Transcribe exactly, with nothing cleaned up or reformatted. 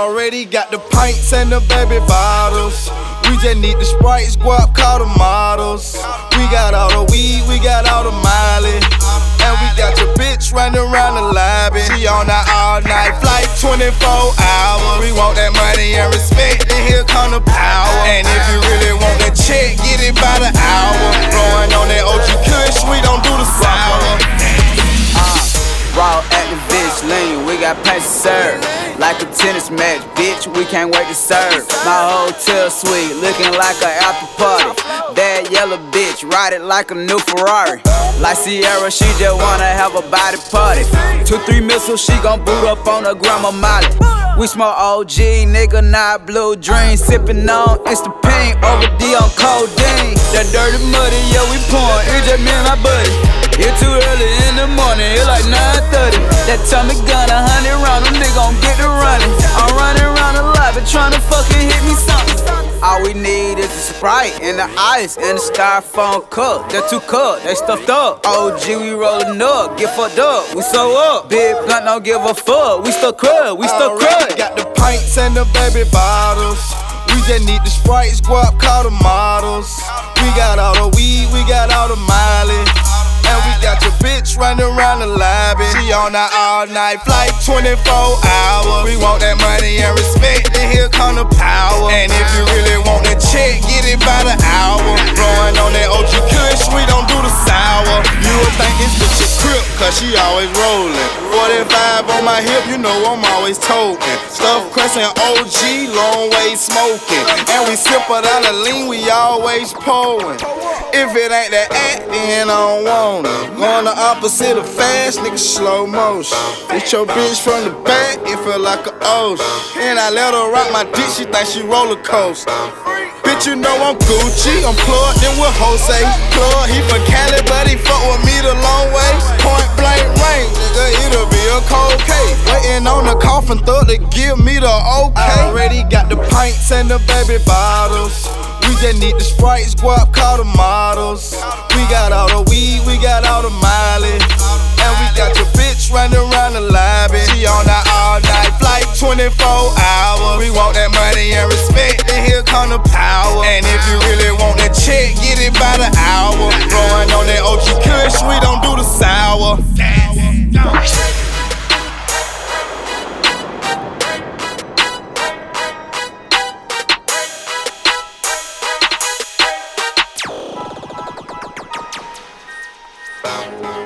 Already got the pints and the baby bottles. We just need the Sprite, Squad, call the models. We got all the weed, we got all the mileage. And we got your bitch running around the lobby. She on that all night flight, twenty-four hours. We want that money and respect, and here come the power. And if you really want that check, get it by the hour. Blowing on that O G Kush, we don't do the sour. Uh, raw activist lean, we got plenty to serve. Like a tennis match, bitch, we can't wait to serve. My hotel suite looking like an after party. Bad yellow bitch, ride it like a new Ferrari. Like Sierra, she just wanna have a body party. Two, three missiles, she gon' boot up on her grandma Molly. We smoke O G, nigga, not blue dream. Sippin' on Insta Pink, over D on codeine. That dirty muddy, yeah, we pouring, it just me and my buddy. It's too early in the morning, it's like nine thirty. That Tommy gun, a hundred round, them nigga gon' get to running. I'm running around the lobby, tryna fucking hit me something. All we need is the Sprite and the ice and the styrofoam cup. They're two cups, they stuffed up. O G, we rollin' up, get fucked up, we so up. Big blunt, don't give a fuck, we still crud, we still crud. Got the pints and the baby bottles. We just need the Sprite, Squad, call the models. We got all the weed, we got all the mileage. And we got your bitch running around the lobby. She on that all night flight, twenty-four hours. We want that money and respect, and here come the power. And if you really want that check, get it by the hour. Blowing on that O G Kush, we don't do the sour. You would think this bitch a crip, cause she always rolling. forty-five on my hip, you know I'm always toting. Stuff Crescent O G, long way smoking. And we sip it out of lean, we always pouring. If it ain't that act, then I don't want it. Going the opposite of fast, nigga, slow motion. It's your bitch from the back, it feel like an ocean. And I let her rock my dick, she think she roller coaster. Bitch, you know I'm Gucci, I'm plugged in with Jose. Plug, he from Cali, but he fuck with me the long way. Point blank range, nigga, it'll be a cold case. Waiting on the coffin thug to give me the okay. Already got the pints and the baby bottles. We just need the Sprite, Squad, call the models. We got all the weed, we got all the mileage. And we got your bitch running around the lobby. She on that all night flight, twenty-four hours. We want that money and respect, and here come the power. And if you really want that check, get it by the hour. Blowing on that O G Kush, we don't do the sour. Bye.